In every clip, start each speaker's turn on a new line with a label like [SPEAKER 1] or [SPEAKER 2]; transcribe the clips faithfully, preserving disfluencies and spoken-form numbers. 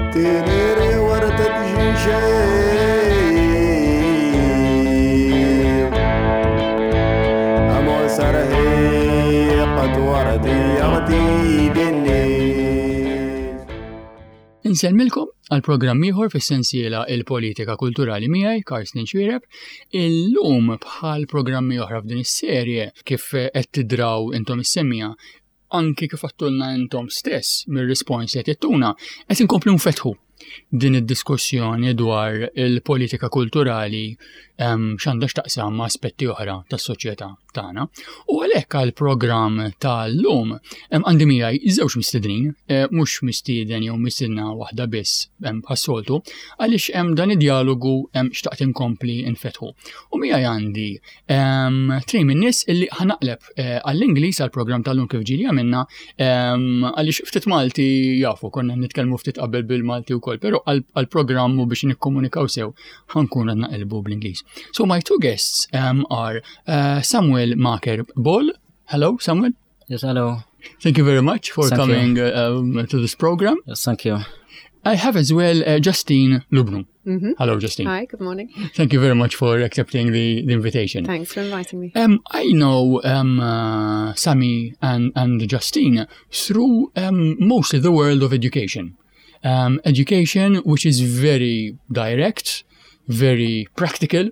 [SPEAKER 1] تيريري ورد الجنشيب أمو سرهي قد وردي يغدي بالنيز.
[SPEAKER 2] Insellmilkom għal programm ieħor fis-sensiela il-politika kulturali miegħi Karsten Xwiereb. Illum bħal programmi oħra f'din is-serje kif qed tidraw intom is-semmija anki kif għattulna intom stess mir-rispons li tittuna qed inkomplu nfetħu din id-diskussjoni dwar il-politika kulturali x'għandha x'taqsam ma' aspetti oħra tas-soċjetà tagħna. U għalhekk għall-programm tal-lum għandi miegħi żewġ mistednin, mhux mistieden jew mistiedna waħda biss bħas-soltu, għaliex hemm dan id-dialogu xtaqt inkompli nfetħu. U miegħi għandi trej min-nies illi ħanaqleb għall-Ingliż għall-programm tal-lum kif ġieli għamilna għaliex ftit Malti jafu konna nitkellmu ftit qabel bil-Malti wkoll, però għall-programm u biex nikkomunikaw sew ħankun qed naqilbu bl-Ingliż. So my two guests um, are uh, Samuel Maker Ball. Hello, Samuel.
[SPEAKER 3] Yes, hello.
[SPEAKER 2] Thank you very much for
[SPEAKER 3] Thank
[SPEAKER 2] coming uh, um, to this program.
[SPEAKER 3] Yes, thank you.
[SPEAKER 2] I have as well uh, Justine Lubnu.
[SPEAKER 4] Mm-hmm.
[SPEAKER 2] Hello, Justine.
[SPEAKER 4] Hi, good morning.
[SPEAKER 2] Thank you very much for accepting the, the invitation.
[SPEAKER 4] Thanks for inviting me.
[SPEAKER 2] Um, I know um, uh, Sammy and, and Justine through um, mostly the world of education. Um, education which is very direct, very practical,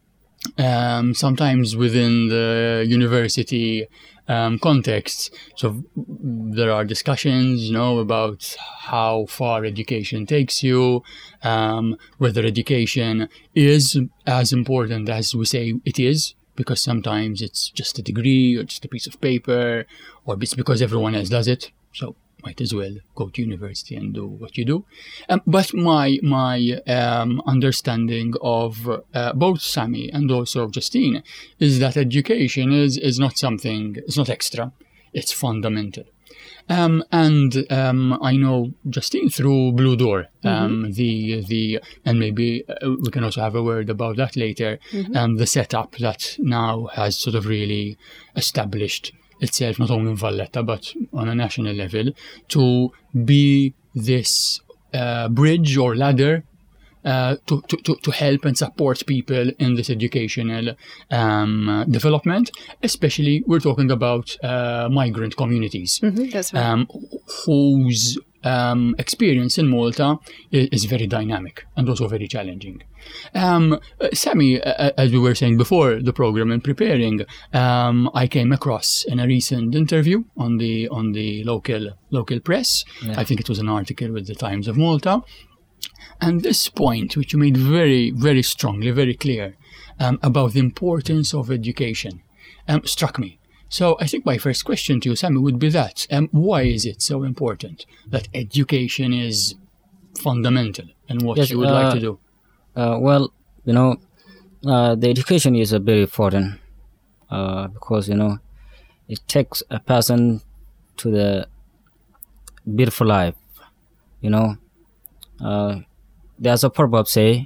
[SPEAKER 2] um, sometimes within the university um, context. So there are discussions, you know, about how far education takes you, um, whether education is as important as we say it is, because sometimes it's just a degree or just a piece of paper, or it's because everyone else does it. So might as well go to university and do what you do. Um, but my my um, understanding of uh, both Sammy and also of Justine is that education is, is not something, it's not extra, it's fundamental. Um, and um, I know Justine through Blue Door, um, mm-hmm. the the and maybe uh, we can also have a word about that later. Mm-hmm. Um, the setup that now has sort of really established itself, not only in Valletta, but on a national level, to be this uh, bridge or ladder uh, to, to, to help and support people in this educational um, development. Especially, we're talking about uh, migrant communities,
[SPEAKER 4] mm-hmm, that's right.
[SPEAKER 2] um, whose um, experience in Malta is, is very dynamic and also very challenging. Um, Sammy, uh, as we were saying before the program and preparing, um, I came across in a recent interview on the on the local local press. Yeah. I think it was an article with the Times of Malta, and this point, which you made very very strongly, very clear, um, about the importance of education, um, struck me. So I think my first question to you, Sammy, would be that: um, why is it so important that education is fundamental and what
[SPEAKER 3] yes,
[SPEAKER 2] you would
[SPEAKER 3] uh,
[SPEAKER 2] like to do?
[SPEAKER 3] Uh, well, you know, uh, the education is uh, very important uh, because, you know, it takes a person to the beautiful life, you know. Uh, there's a proverb say,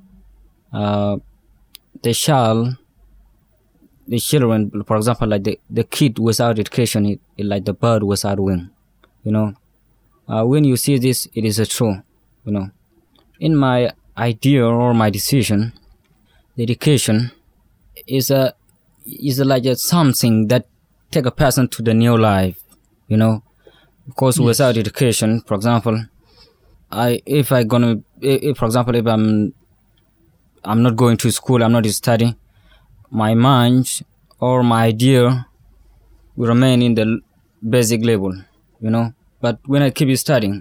[SPEAKER 3] uh, the child, the children, for example, like the, the kid without education, it, it like the bird without wing, you know. Uh, when you see this, it is uh, true, you know. In my idea or my decision, the education is a is a, like a something that take a person to the new life, you know, because yes. Without education, for example, I if I gonna if, for example if I'm I'm not going to school, I'm not studying, my mind or my idea will remain in the basic level, you know. But when I keep studying,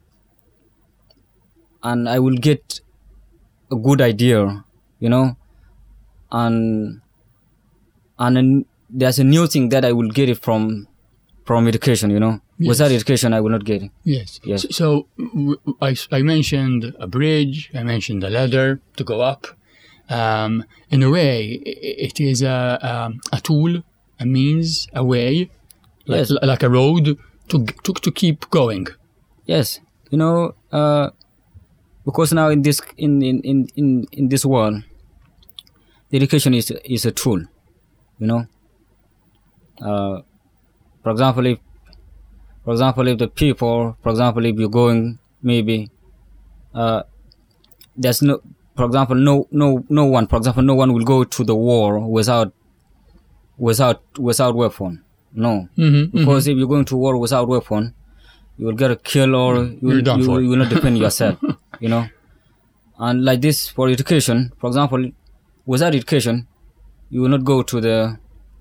[SPEAKER 3] and I will get a good idea, you know, and and then there's a new thing that I will get it from from education, you know. Yes. Without education, I will not get it.
[SPEAKER 2] Yes.
[SPEAKER 3] Yes.
[SPEAKER 2] So, so w- I, I mentioned a bridge. I mentioned a ladder to go up. Um, in a way, it is a um, a tool, a means, a way, like,
[SPEAKER 3] yes.
[SPEAKER 2] like a road to to to keep going.
[SPEAKER 3] Yes. You know. Uh, Because now in this in, in, in, in, in this world, the education is is a tool, you know. Uh, for example, if for example if the people, for example, if you're going maybe uh, there's no, for example, no no no one, for example, no one will go to the war without without without weapon. No,
[SPEAKER 2] Mm-hmm,
[SPEAKER 3] because if you're going to war without weapon, you will get a kill or you
[SPEAKER 2] You're
[SPEAKER 3] will,
[SPEAKER 2] done
[SPEAKER 3] you,
[SPEAKER 2] for.
[SPEAKER 3] you will not defend yourself. You know, and like this for education, for example, without education, you will not go to the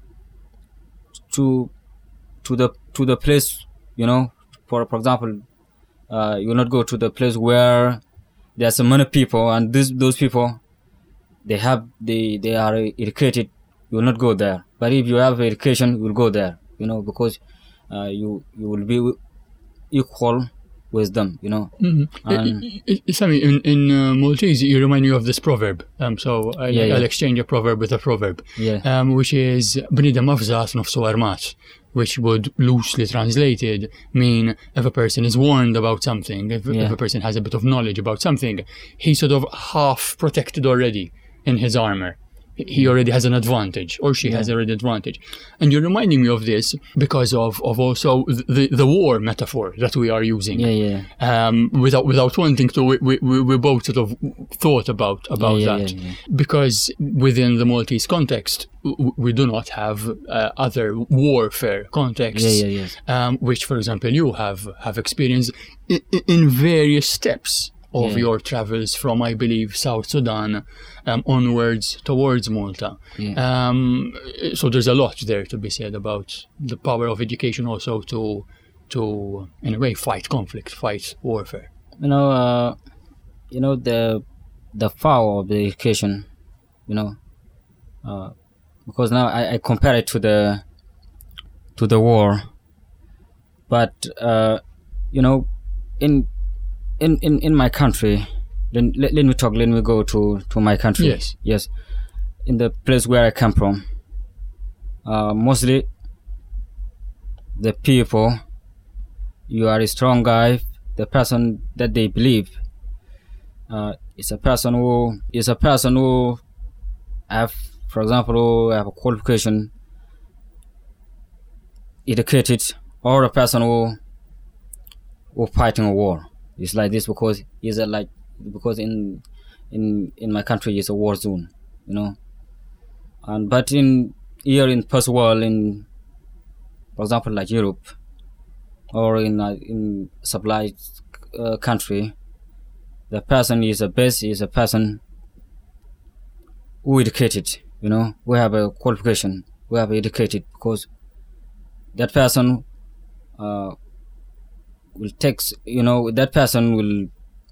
[SPEAKER 3] to to the to the place. You know, for for example, uh, you will not go to the place where there's so many people, and this those people they have they they are educated. You will not go there. But if you have education, you will go there. You know, because uh, you you will be equal with them. You know.
[SPEAKER 2] Mm-hmm.
[SPEAKER 3] And-
[SPEAKER 2] I- I- I- Sammy, in, in uh, Maltese, you remind me of this proverb. Um, so I'll,
[SPEAKER 3] Yeah, yeah.
[SPEAKER 2] I'll exchange a proverb with a proverb,
[SPEAKER 3] Yeah.
[SPEAKER 2] um, which is "Bnidem afżat nofsu armat," which would loosely translated mean if a person is warned about something, if,
[SPEAKER 3] Yeah.
[SPEAKER 2] if a person has a bit of knowledge about something, he's sort of half protected already in his armor. He already has an advantage, or she has already advantage. And you're reminding me of this because of, of also the, the war metaphor that we are using.
[SPEAKER 3] Yeah, yeah.
[SPEAKER 2] Um, without without wanting to, we, we, we both sort of thought about about
[SPEAKER 3] Yeah, yeah,
[SPEAKER 2] that.
[SPEAKER 3] yeah, yeah.
[SPEAKER 2] Because within the Maltese context, w- we do not have uh, other warfare contexts,
[SPEAKER 3] Yeah, yeah, yes.
[SPEAKER 2] um, which, for example, you have have experienced in, in various steps of
[SPEAKER 3] Yeah.
[SPEAKER 2] your travels from, I believe, South Sudan um, onwards towards Malta.
[SPEAKER 3] Yeah.
[SPEAKER 2] Um, so there's a lot there to be said about the power of education also to, to in a way, fight conflict, fight warfare.
[SPEAKER 3] You know, uh, you know the the power of the education. You know, uh, because now I, I compare it to the to the war, but uh, you know, in in, in, in my country, then let, let me talk. Let me go to, to my country.
[SPEAKER 2] Yes.
[SPEAKER 3] Yes, in the place where I come from, uh, mostly the people. You are a strong guy. The person that they believe uh, is a person who is a person who have, for example, who have a qualification, educated, or a person who who fighting a war. It's like this because it's a like because in in in my country it's a war zone, you know. And but in here in first world, in for example like Europe or in uh, in supply uh, country, the person is a best is a person who educated, you know, we have a qualification, we have educated because that person uh, will take, you know, that person will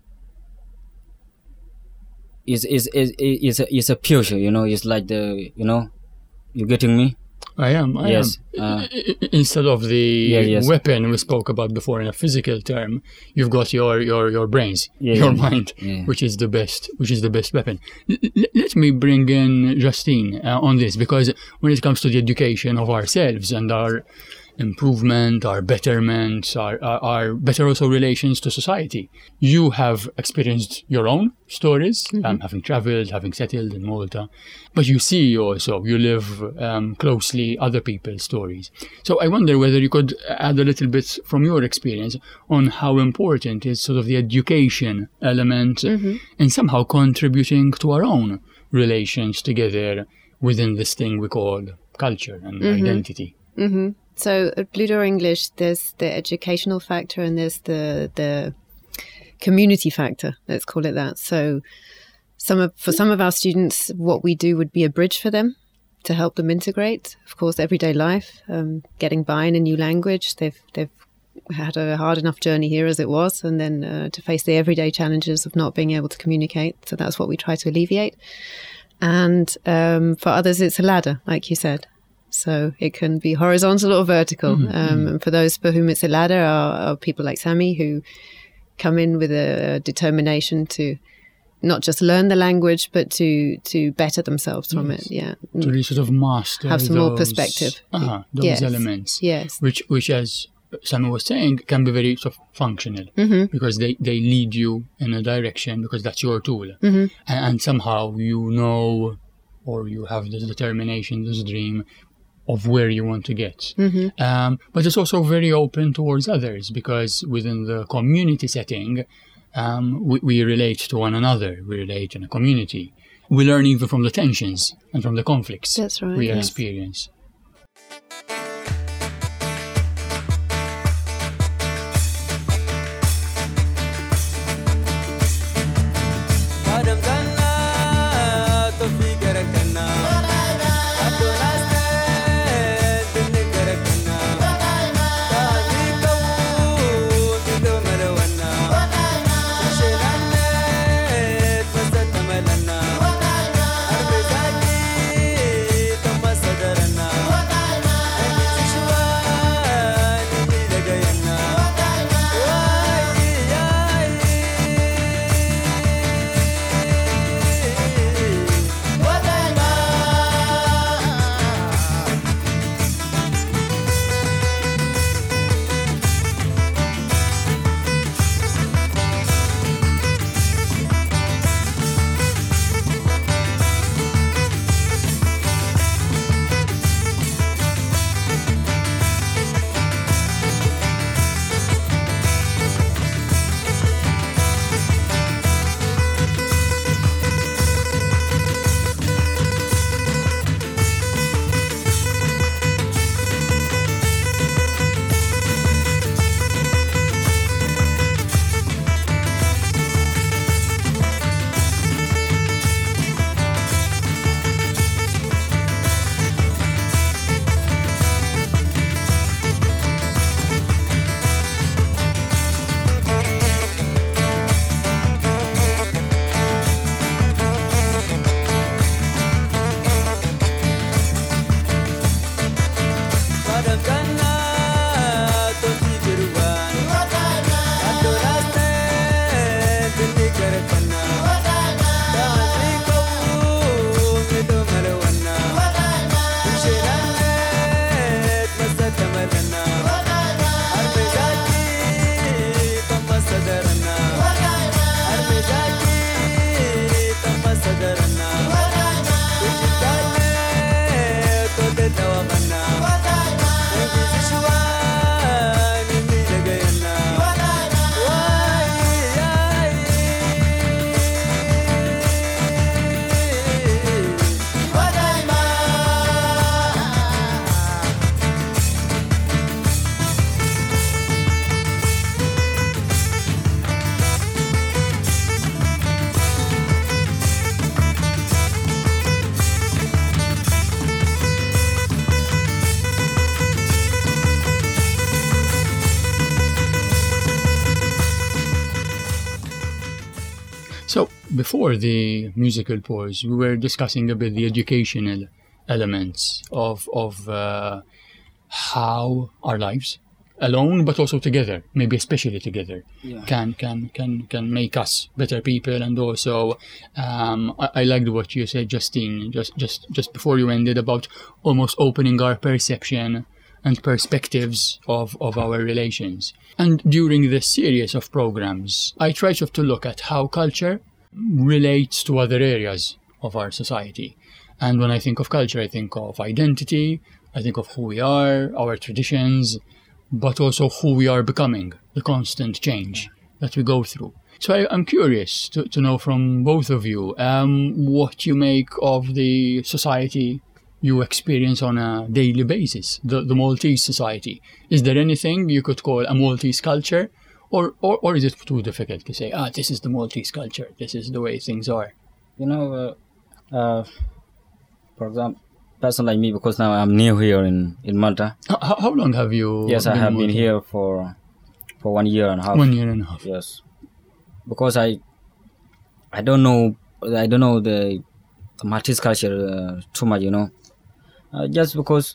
[SPEAKER 3] is is is is a, is a future, you know, it's like the, you know, you getting me?
[SPEAKER 2] I am, I
[SPEAKER 3] Yes,
[SPEAKER 2] am.
[SPEAKER 3] uh,
[SPEAKER 2] I- I- Instead of the
[SPEAKER 3] Yeah, yes.
[SPEAKER 2] weapon we spoke about before in a physical term, you've got your your your brains,
[SPEAKER 3] Yeah,
[SPEAKER 2] your
[SPEAKER 3] yeah.
[SPEAKER 2] mind,
[SPEAKER 3] Yeah.
[SPEAKER 2] which is the best, which is the best weapon. L- l- let me bring in Justine uh, on this, because when it comes to the education of ourselves and our improvement, our betterment, our, our, our better also relations to society, you have experienced your own stories, um, having traveled, having settled in Malta, but you see also, you live um, closely other people's stories. So I wonder whether you could add a little bit from your experience on how important is sort of the education element in somehow contributing to our own relations together within this thing we call culture and identity.
[SPEAKER 4] So at Blue Door English, there's the educational factor and there's the the community factor. Let's call it that. So some of, for some of our students, what we do would be a bridge for them to help them integrate. Of course, everyday life, um, getting by in a new language. They've they've had a hard enough journey here as it was, and then uh, to face the everyday challenges of not being able to communicate. So that's what we try to alleviate. And um, for others, it's a ladder, like you said. So it can be horizontal or vertical.
[SPEAKER 2] Mm-hmm.
[SPEAKER 4] Um, and for those for whom it's a ladder are, are people like Sammy who come in with a determination to not just learn the language, but to to better themselves from
[SPEAKER 2] Yes.
[SPEAKER 4] it. Yeah.
[SPEAKER 2] To really sort of master
[SPEAKER 4] Have some more
[SPEAKER 2] those-
[SPEAKER 4] perspective.
[SPEAKER 2] uh those
[SPEAKER 4] Yes.
[SPEAKER 2] elements.
[SPEAKER 4] Yes.
[SPEAKER 2] Which, which as Sammy was saying, can be very sort of functional because they, they lead you in a direction because that's your tool. And, and somehow you know, or you have this determination, this dream of where you want to get. Um, but it's also very open towards others because within the community setting, Um, we, we relate to one another. We relate in a community. We learn even from the tensions and from the conflicts
[SPEAKER 4] That's right,
[SPEAKER 2] we
[SPEAKER 4] yes.
[SPEAKER 2] experience. So, before the musical pause, we were discussing a bit the educational elements of of uh, how our lives, alone but also together, maybe especially together,
[SPEAKER 3] Yeah.
[SPEAKER 2] can can can can make us better people. And also, um, I, I liked what you said, Justine, just just just before you ended, about almost opening our perception and perspectives of, of our relations. And during this series of programs, I try sort of to look at how culture relates to other areas of our society. And when I think of culture, I think of identity, I think of who we are, our traditions, but also who we are becoming, the constant change that we go through. So I, I'm curious to, to know from both of you um, what you make of the society you experience on a daily basis, the, the Maltese society. Is there anything you could call a Maltese culture? Or, or, or is it too difficult to say, ah, this is the Maltese culture, this is the way things are?
[SPEAKER 3] You know, uh, uh, for example, person like me, because now I'm new here in, in Malta.
[SPEAKER 2] How, how long have you
[SPEAKER 3] Yes, I
[SPEAKER 2] been
[SPEAKER 3] have
[SPEAKER 2] in
[SPEAKER 3] been
[SPEAKER 2] Malta?
[SPEAKER 3] here for for one year and a half.
[SPEAKER 2] One year and a half.
[SPEAKER 3] Yes, because I I don't know I don't know the Maltese culture uh, too much, you know. Uh, just because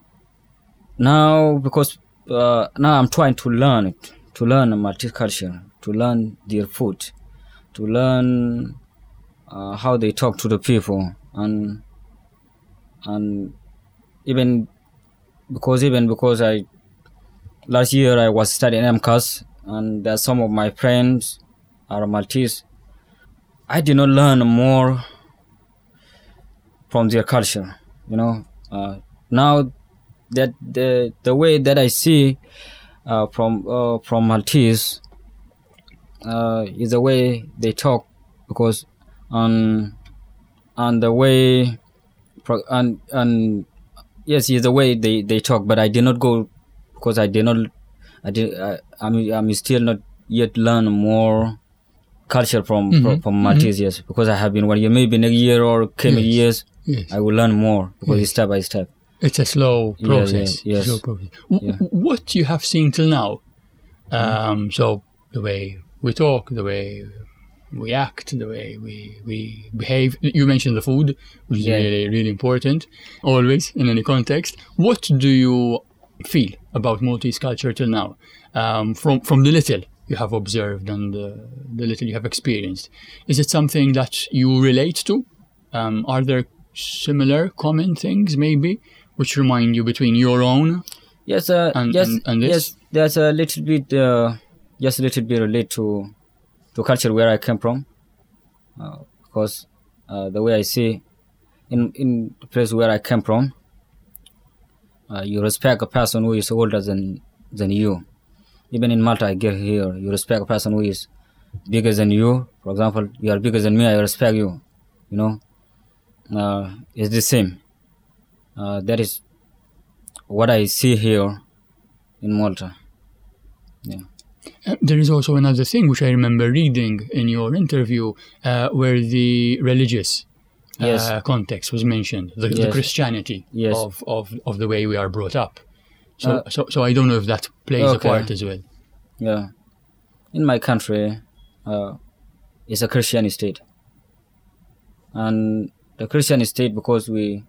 [SPEAKER 3] now because uh, now I'm trying to learn it, to learn Maltese culture, to learn their food, to learn uh, how they talk to the people, and and even because even because I last year I was studying M C A S, and there are some of my friends are Maltese. I did not learn more from their culture, you know. Uh, now that the the way that I see uh, from uh, from Maltese, uh, is the way they talk, because on on the way pro- and and yes, is the way they, they talk. But I did not go because I did not. I did. I, I'm I'm still not yet learn more culture from
[SPEAKER 2] Mhm,
[SPEAKER 3] from, from Maltese. Yes, because I have been one year, maybe in a year or came
[SPEAKER 2] Yes,
[SPEAKER 3] years.
[SPEAKER 2] yes.
[SPEAKER 3] I will learn more because
[SPEAKER 2] Yes.
[SPEAKER 3] it's step by step.
[SPEAKER 2] It's a slow
[SPEAKER 3] Yeah,
[SPEAKER 2] process.
[SPEAKER 3] yeah, yes.
[SPEAKER 2] Slow process. W-
[SPEAKER 3] Yeah.
[SPEAKER 2] What you have seen till now, um, so the way we talk, the way we act, the way we, we behave. You mentioned the food, which is
[SPEAKER 3] Yeah.
[SPEAKER 2] really, really important, always in any context. What do you feel about Maltese culture till now? Um, from, from the little you have observed and uh, the little you have experienced. Is it something that you relate to? Um, are there similar common things maybe which remind you between your own?
[SPEAKER 3] Yes, uh,
[SPEAKER 2] And-
[SPEAKER 3] yes,
[SPEAKER 2] and- and this?
[SPEAKER 3] yes. There's a little bit, uh, just a little bit relate to to culture where I came from, uh, because uh, the way I see in in the place where I came from, uh, you respect a person who is older than than you. Even in Malta, I get here, you respect a person who is bigger than you. For example, you are bigger than me, I respect you. You know, uh, it's the same. Uh, that is what I see here in Malta. Yeah.
[SPEAKER 2] Uh, There is also another thing which I remember reading in your interview uh, where the religious uh,
[SPEAKER 3] Yes.
[SPEAKER 2] context was mentioned, the, the
[SPEAKER 3] Yes.
[SPEAKER 2] Christianity
[SPEAKER 3] Yes.
[SPEAKER 2] of, of, of the way we are brought up. So,
[SPEAKER 3] Uh,
[SPEAKER 2] so, so I don't know if that plays a
[SPEAKER 3] okay.
[SPEAKER 2] part as well.
[SPEAKER 3] Yeah. In my country, uh, it's a Christian state. And the Christian state, because we,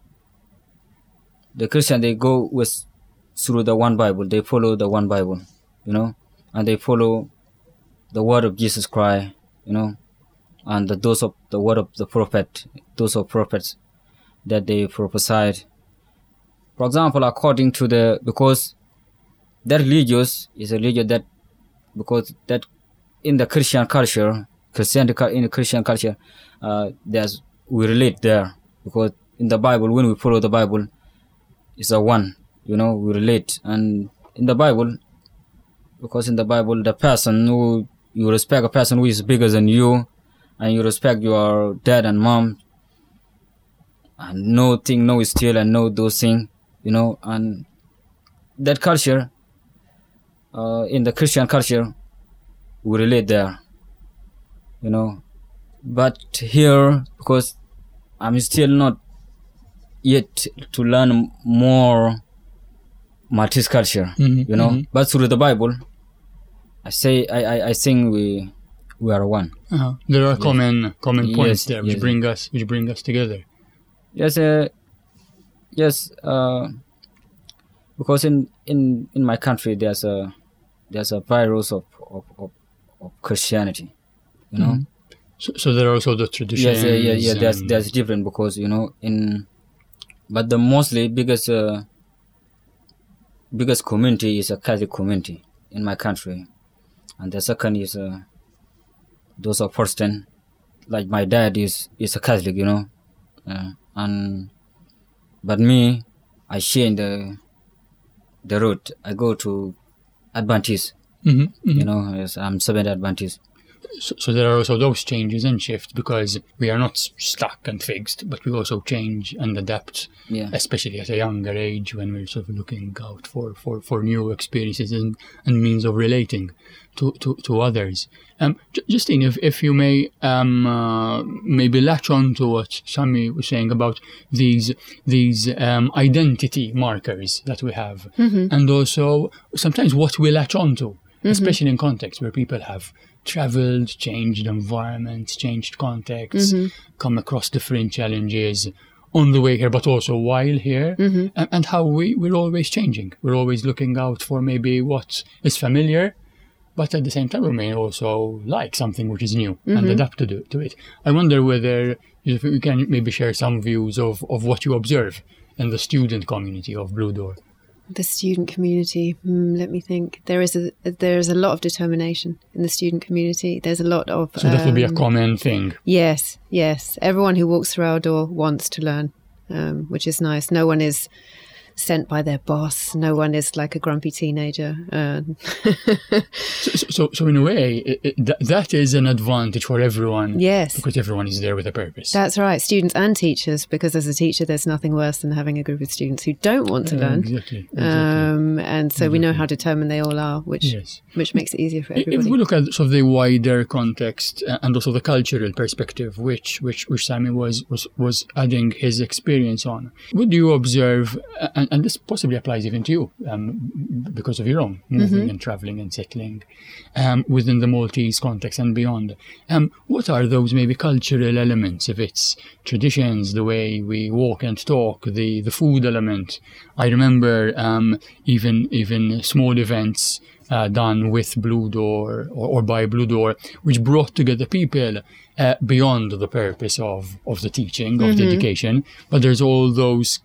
[SPEAKER 3] the Christian, they go with through the one Bible. They follow the one Bible, you know, and they follow the word of Jesus Christ, you know, and the those of the word of the prophet, those of prophets that they prophesied. For example, according to the, because that religious is a religion that, because that in the Christian culture, Christian in the Christian culture, uh, there's we relate there, because in the Bible, when we follow the Bible, it's a one, you know, we relate. And in the Bible, because in the Bible, the person who you respect a person who is bigger than you, and you respect your dad and mom, and no thing, no steal, and no those things, you know, and that culture, uh, in the Christian culture, we relate there, you know. But here, because I'm still not yet to learn more Maltese culture,
[SPEAKER 2] Mhm,
[SPEAKER 3] you know.
[SPEAKER 2] mhm.
[SPEAKER 3] But through the Bible, I say, I, I, I think we, we are one.
[SPEAKER 2] Uh-huh. There are common common
[SPEAKER 3] Yes,
[SPEAKER 2] points there which
[SPEAKER 3] yes.
[SPEAKER 2] bring us which bring us together.
[SPEAKER 3] Yes, uh, yes, uh, because in, in, in my country there's a there's a virus of of, of, of Christianity, you know.
[SPEAKER 2] Mhm. So, so there are also the traditions.
[SPEAKER 3] Yes, yeah, yeah, yeah. That's
[SPEAKER 2] and-
[SPEAKER 3] that's different, because you know in, but the mostly biggest uh, biggest community is a Catholic community in my country, and the second is uh, those are Protestant. Like my dad is is a Catholic, you know, uh, and but me, I change the the route. I go to Adventist,
[SPEAKER 2] Mhm, mhm.
[SPEAKER 3] you know. Yes, I'm Seventh Adventist.
[SPEAKER 2] So, so there are also those changes and shifts because we are not s- stuck and fixed, but we also change and adapt,
[SPEAKER 3] Yeah.
[SPEAKER 2] especially at a younger age when we're sort of looking out for, for, for new experiences and, and means of relating to, to, to others. Um, J- Justine, if, if you may um, uh, maybe latch on to what Sami was saying about these these um, identity markers that we have, and also sometimes what we latch on to, especially in contexts where people have traveled, changed environments, changed contexts, come across different challenges on the way here, but also while here, and, and how we, we're always changing. We're always looking out for maybe what is familiar, but at the same time we may also like something which is new and adapt to, do, to it. I wonder whether if we can maybe share some views of, of what you observe in the student community of Blue Door.
[SPEAKER 4] The student community. Hmm, let me think. There is a there is a lot of determination in the student community. There's a lot of.
[SPEAKER 2] So that would be a
[SPEAKER 4] um,
[SPEAKER 2] common thing.
[SPEAKER 4] Yes, yes. Everyone who walks through our door wants to learn, um, which is nice. No one is sent by their boss. No one is like a grumpy teenager. Uh,
[SPEAKER 2] so, so, so in a way, it, it, th- that is an advantage for everyone.
[SPEAKER 4] Yes.
[SPEAKER 2] Because everyone is there with a purpose.
[SPEAKER 4] That's right. Students and teachers, because as a teacher, there's nothing worse than having a group of students who don't want to
[SPEAKER 2] Uh,
[SPEAKER 4] learn.
[SPEAKER 2] Exactly. exactly.
[SPEAKER 4] Um, and so we know how determined they all are, which
[SPEAKER 2] Yes.
[SPEAKER 4] which makes it easier for
[SPEAKER 2] If
[SPEAKER 4] everybody.
[SPEAKER 2] we look at sort of the wider context uh, and also the cultural perspective, which which, which Sami was, was was adding his experience on, would you observe, uh, and, and this possibly applies even to you, um, because of your own moving
[SPEAKER 4] Mm-hmm.
[SPEAKER 2] and traveling and settling um, within the Maltese context and beyond, um, what are those maybe cultural elements, if it's traditions, the way we walk and talk, the, the food element? I remember um, even even small events Uh, done with Blue Door or, or by Blue Door, which brought together people uh, beyond the purpose of, of the teaching, of the education. But there's all those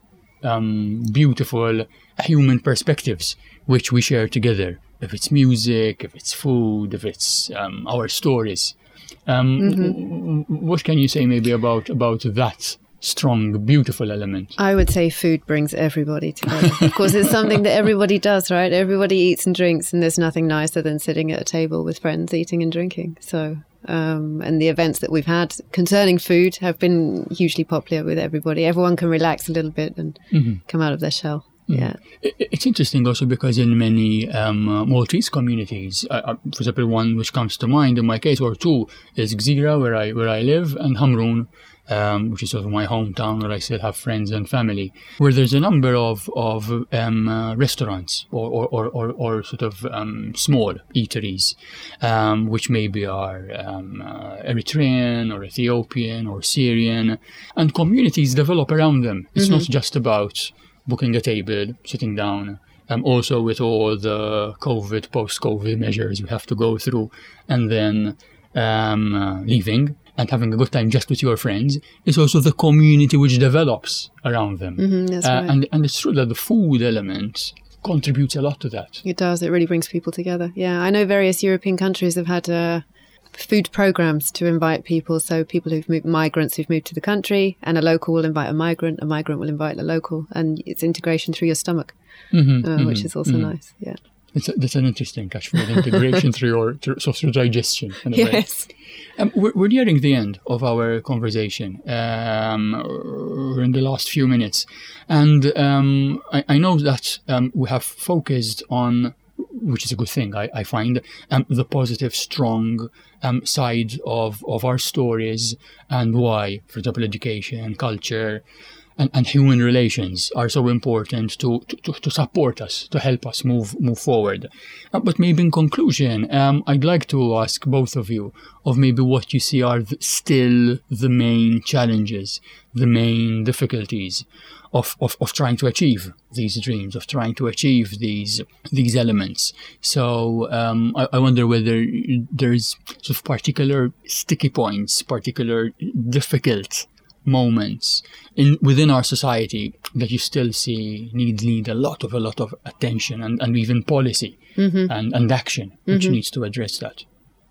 [SPEAKER 2] um, beautiful human perspectives which we share together. If it's music, if it's food, if it's um, our stories. Um, w- what can you say maybe about, about that strong, beautiful element?
[SPEAKER 4] I would say food brings everybody together. Of course, it's something that everybody does, right? Everybody eats and drinks, and there's nothing nicer than sitting at a table with friends eating and drinking. So, um, and the events that we've had concerning food have been hugely popular with everybody. Everyone can relax a little bit and come out of their shell. Yeah.
[SPEAKER 2] I- It's interesting also because in many um, uh, Maltese communities, uh, uh, for example, one which comes to mind in my case, or two, is Gżira, where I where I live, and Hamrun, um, which is sort of my hometown, where I still have friends and family, where there's a number of of um, uh, restaurants or or, or, or or sort of um, small eateries, um, which maybe are um, uh, Eritrean or Ethiopian or Syrian, and communities develop around them. It's not just about booking a table, sitting down, um, also with all the COVID, post-COVID measures we have to go through, and then um, uh, leaving and having a good time just with your friends. It's also the community which develops around them.
[SPEAKER 4] Mhm, that's
[SPEAKER 2] Uh,
[SPEAKER 4] right.
[SPEAKER 2] and, and it's true that the food element contributes a lot to that.
[SPEAKER 4] It does. It really brings people together. Yeah. I know various European countries have had uh, food programs to invite people. So people who've moved, migrants who've moved to the country, and a local will invite a migrant, a migrant will invite a local, and it's integration through your stomach,
[SPEAKER 2] Mhm,
[SPEAKER 4] uh,
[SPEAKER 2] mhm,
[SPEAKER 4] which is also
[SPEAKER 2] mhm.
[SPEAKER 4] nice. Yeah.
[SPEAKER 2] It's a, that's an interesting catchphrase, integration through your through, so through digestion. In a way.
[SPEAKER 4] Yes.
[SPEAKER 2] Um, we're, we're nearing the end of our conversation. Um, we're in the last few minutes. And um, I, I know that um, we have focused on, which is a good thing, I, I find, um, the positive, strong um, side of, of our stories and why, for example, education, culture, and, and human relations are so important to, to, to support us, to help us move move forward. Uh, but maybe in conclusion, um, I'd like to ask both of you of maybe what you see are the, still the main challenges, the main difficulties of, of, of trying to achieve these dreams, of trying to achieve these these elements. So um, I, I wonder whether there's sort of particular sticky points, particular difficult moments in within our society that you still see need need a lot of a lot of attention and, and even policy
[SPEAKER 4] Mm-hmm.
[SPEAKER 2] and, and action which needs to address that.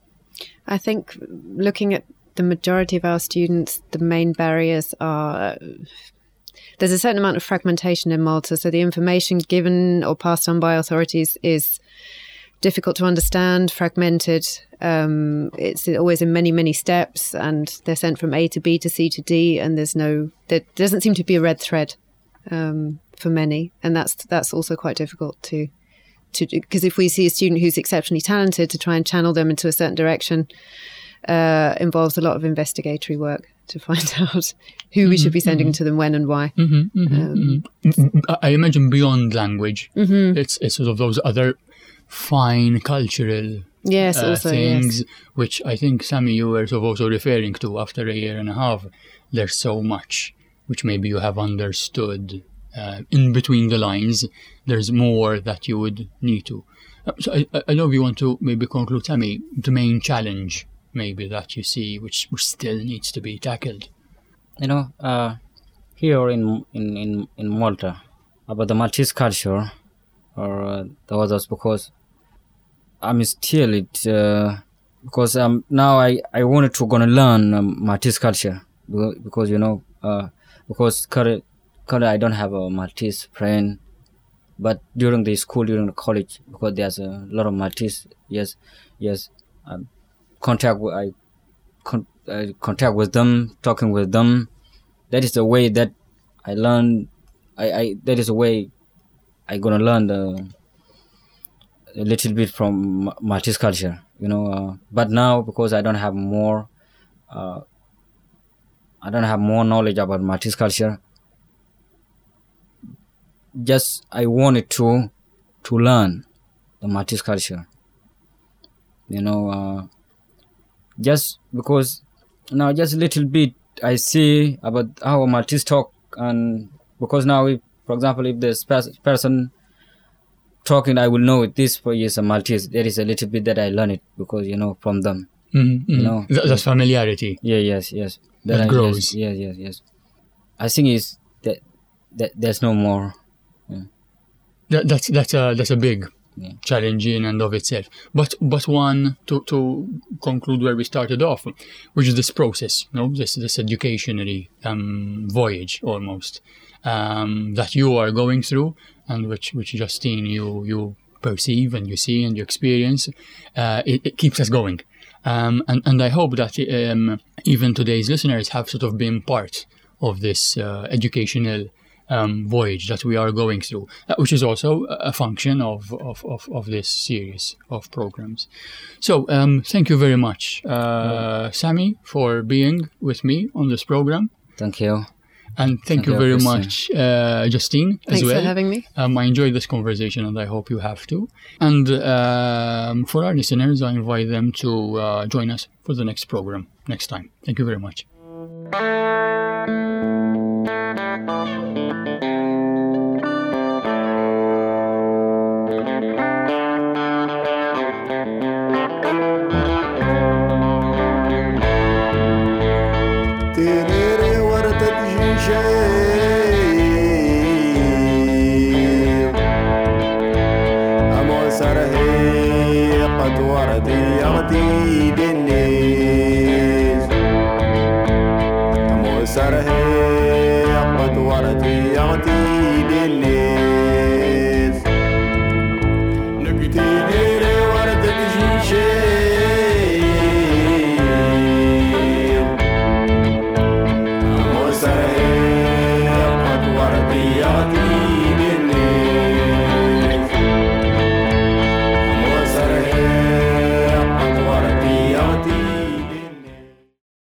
[SPEAKER 4] I think looking at the majority of our students, the main barriers are there's a certain amount of fragmentation in Malta. So the information given or passed on by authorities is difficult to understand, fragmented. Um, it's always in many, many steps, and they're sent from A to B to C to D, and there's no, there doesn't seem to be a red thread um, for many, and that's that's also quite difficult to, to because if we see a student who's exceptionally talented, to try and channel them into a certain direction uh, involves a lot of investigatory work to find out who we should be sending to them, when, and why.
[SPEAKER 2] Mm-hmm, mm-hmm,
[SPEAKER 4] Um,
[SPEAKER 2] mm-hmm. I imagine beyond language,
[SPEAKER 4] Mm-hmm.
[SPEAKER 2] it's it's sort of those other fine cultural
[SPEAKER 4] Yes,
[SPEAKER 2] uh,
[SPEAKER 4] also
[SPEAKER 2] things,
[SPEAKER 4] yes.
[SPEAKER 2] which I think, Sami, you were sort of also referring to after a year and a half. There's so much which maybe you have understood uh, in between the lines. There's more that you would need to. Uh, so I, I know you want to maybe conclude, Sami, the main challenge maybe that you see, which, which still needs to be tackled.
[SPEAKER 3] You know, uh, here in, in, in, in Malta, about the Maltese culture, or uh, the others, because I'm still it, uh, because um, now I, I wanted to gonna learn um, Maltese culture, because, because you know, uh, because current, currently I don't have a Maltese friend but during the school, during the college, because there's a lot of Maltese, yes, yes, um, contact with, I, con- I contact with them, talking with them. That is the way that I learn. I, I that is the way I gonna learn the a little bit from Ma- Maltese culture, you know. Uh, but now, because I don't have more, uh, I don't have more knowledge about Maltese culture. Just I wanted to to learn the Maltese culture, you know. Uh, just because now, just a little bit I see about how Maltese talk, and because now, if, for example, if this pers- person talking, I will know this is a Maltese. There is a little bit that I learn it because, you know, from them.
[SPEAKER 2] Mm-hmm.
[SPEAKER 3] You know,
[SPEAKER 2] Th- that's familiarity.
[SPEAKER 3] Yeah, yes, yes.
[SPEAKER 2] That
[SPEAKER 3] I,
[SPEAKER 2] grows.
[SPEAKER 3] Yes, yes, yes, yes. I think is that that there's no more. Yeah.
[SPEAKER 2] That, that's that's a that's a big
[SPEAKER 3] Yeah.
[SPEAKER 2] challenge in and of itself. But but one to to conclude where we started off, which is this process, you know, this this educationary um, voyage almost um, that you are going through, and which which Justine you you perceive and you see and you experience. Uh, it, it keeps us going, um, and and I hope that um, even today's listeners have sort of been part of this uh, educational Um, voyage that we are going through, uh, which is also a function of, of, of, of this series of programs. So um, thank you very much, uh, Sammy, for being with me on this program.
[SPEAKER 3] Thank you.
[SPEAKER 2] And thank,
[SPEAKER 3] Thank
[SPEAKER 2] you
[SPEAKER 3] you,
[SPEAKER 2] very
[SPEAKER 3] Christian.
[SPEAKER 2] much, uh, Justine, as
[SPEAKER 4] Thanks
[SPEAKER 2] well.
[SPEAKER 4] for having me.
[SPEAKER 2] Um, I enjoyed this conversation, and I hope you have too. And um, for our listeners, I invite them to uh, join us for the next program next time. Thank you very much.
[SPEAKER 1] تيريري ورثة جنشيب أمو سرهي قد وردي أغتي بالنيز أمو سرهي قد وردي أغتي بالنيز